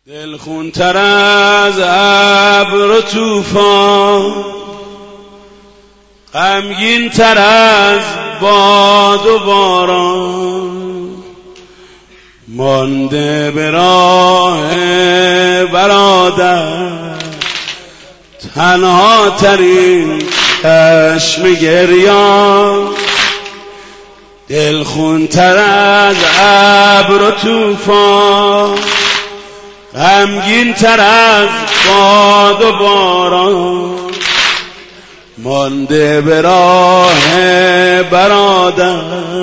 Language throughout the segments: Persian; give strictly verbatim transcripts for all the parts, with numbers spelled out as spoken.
دلخون تر از ابر و طوفان، غمگین تر از باد و باران، مانده به راه برادر، تنها ترین چشم گریان. دلخون تر از ابر و طوفان، غمگین تر از باد و باران، مانده به راه برادر،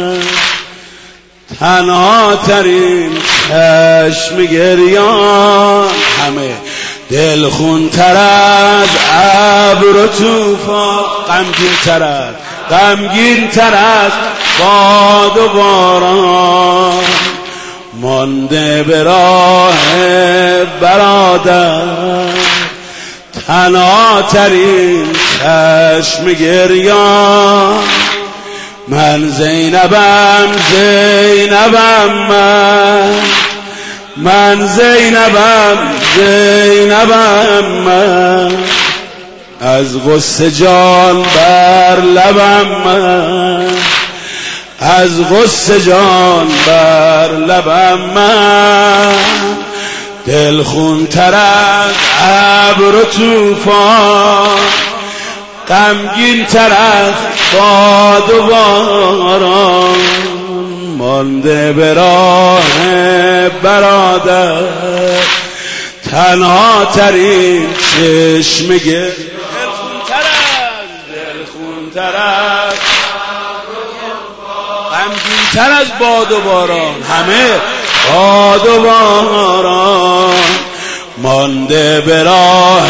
تنها ترین چشم گریان. همه دلخون تر از ابر و طوفان، غمگین تر از غمگین تر از باد و باران، مانده به راه برادر، تنها ترین چشم گریان. من زینبم زینبم من من زینبم زینبم من، از غصه جان بر لبم من، از غصه جان بر لبم من. دلخون تر از ابر و طوفان، غمگین تر از باد و باران، مانده به راه برادر، تنها ترین چشم گریان. دلخون تر از دلخون تر از غمگین تر از باد و باران، همه باد و باران، مانده به راه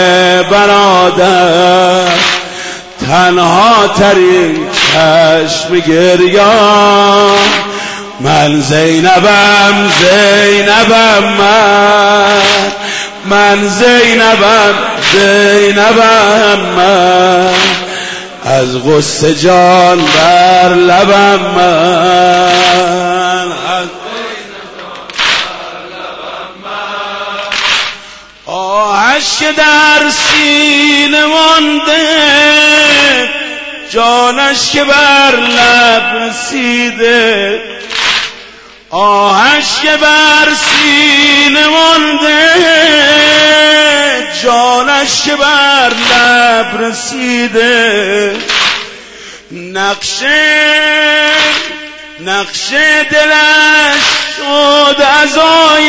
برادر، تنها ترین چشم گریان. من زینبم زینبم من من زینبم زینبم من، از غصه جان بر لبم من، از آهش که در سینه مانده، جانش که بر لب رسیده. آهش که بر سینه مانده، جانش که بر لب رسیده. نقشه نقشه دلش شد عزای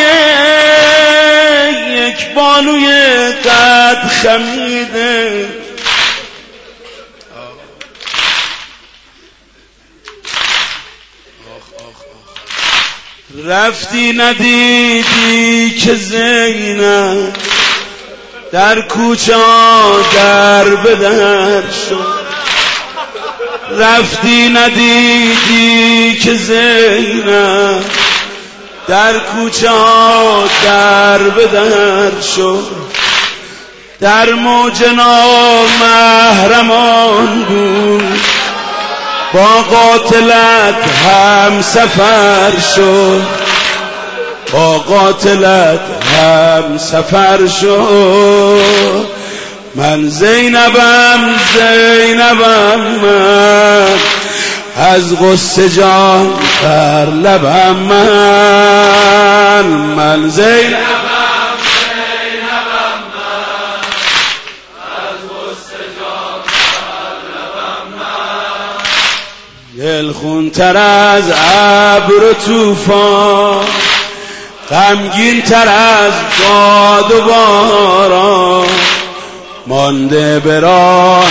یک بانوی قد خمیده. رفتی ندیدی که زینب در کوچه در به در شد. رفتی ندیدی که زینب در کوچه در به در شد. در موج نامحرمان بود، با قاتلت هم سفر شد، با قاتلت هم سفر شد. من زینبم زینبم من، از غصه جان بر لبم من. من زینبم دلخون تر از ابر و طوفان، غمگین تر از باد و باران، مانده به راه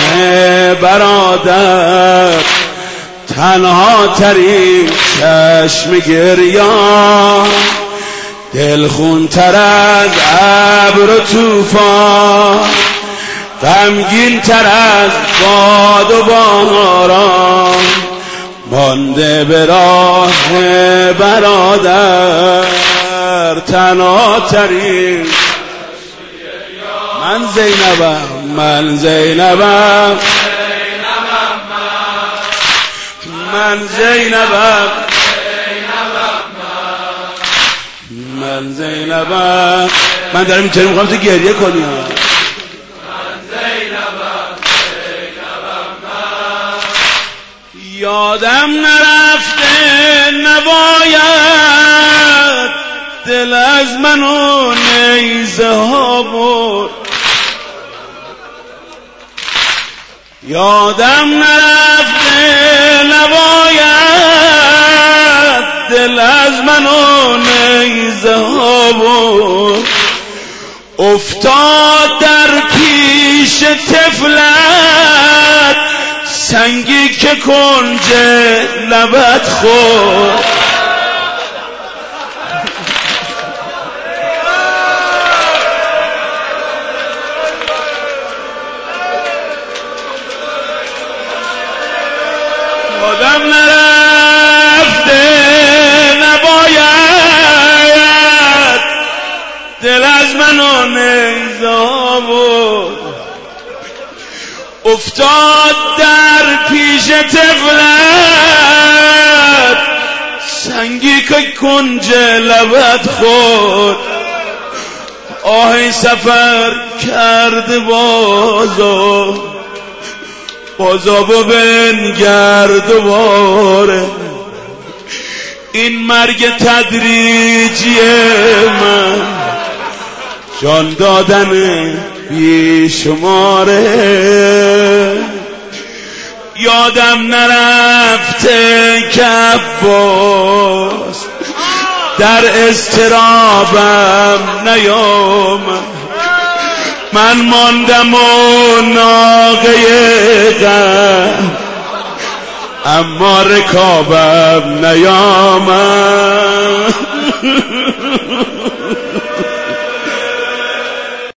برادر، تنها ترین چشم گریان. دلخون تر از ابر و طوفان، غمگین تر از باد و باران، مانده به راه برادر، تنها ترین. من زینبم من زینبم من زینبم من زینبم. من دارم اینطوری میخوام تو گریه کنی ها. من زینبم زینبم من یادم نرفته نباید دل از من و نیزه ها برد. یادم نرفته نباید دل از من و نیزه ها برد. افتاد در پیش طفلت سنگی که کنج لبت خورد. یادم نرفته نباید دل از من و نیزه بود. افتاد در پیش طفلت سنگی که کنج لبت خورد. آهی سفر کرده بازو بازابو بنگر دوباره. این مرگ تدریجیه من جان دادن بیشماره. یادم نرفته که عباس در اضطرابم نیامد. من ماندم و ناقه غم اما رکابم نیامد.